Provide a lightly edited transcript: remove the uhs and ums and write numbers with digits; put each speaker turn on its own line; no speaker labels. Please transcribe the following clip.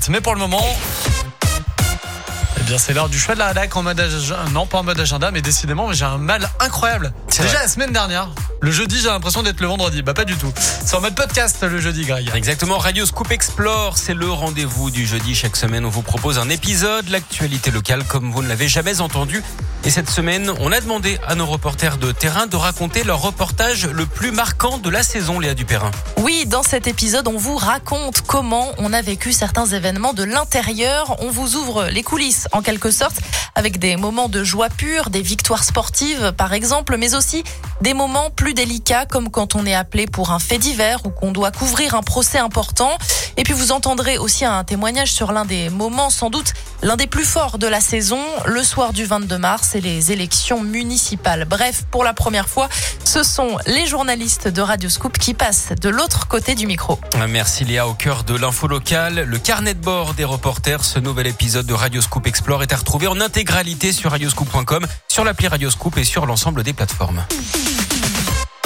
suite. Mais pour le moment... Eh bien, c'est l'heure du choix de la rédac en mode agenda. Non, pas en mode agenda, mais décidément, j'ai un mal incroyable.
C'est
Déjà,
vrai.
la semaine dernière, le jeudi, j'ai l'impression d'être le vendredi. Bah, pas du tout. C'est en mode podcast le jeudi, Greg.
Exactement, Radio Scoop Explore, c'est le rendez-vous du jeudi. Chaque semaine, on vous propose un épisode, l'actualité locale comme vous ne l'avez jamais entendu. Et cette semaine, on a demandé à nos reporters de terrain de raconter leur reportage le plus marquant de la saison, Léa Dupérin.
Oui, dans cet épisode, on vous raconte comment on a vécu certains événements de l'intérieur. On vous ouvre les coulisses, en quelque sorte, avec des moments de joie pure, des victoires sportives, par exemple, mais aussi des moments plus délicats, comme quand on est appelé pour un fait divers ou qu'on doit couvrir un procès important. Et puis, vous entendrez aussi un témoignage sur l'un des moments, sans doute l'un des plus forts de la saison, le soir du 22 mars et les élections municipales. Bref, pour la première fois, ce sont les journalistes de Radio Scoop qui passent de l'autre côté du micro.
Merci Léa, au cœur de l'info locale. Le carnet de bord des reporters, ce nouvel épisode de Radio Scoop Explore est à retrouver en intégralité sur radioscoop.com, sur l'appli Radio Scoop et sur l'ensemble des plateformes.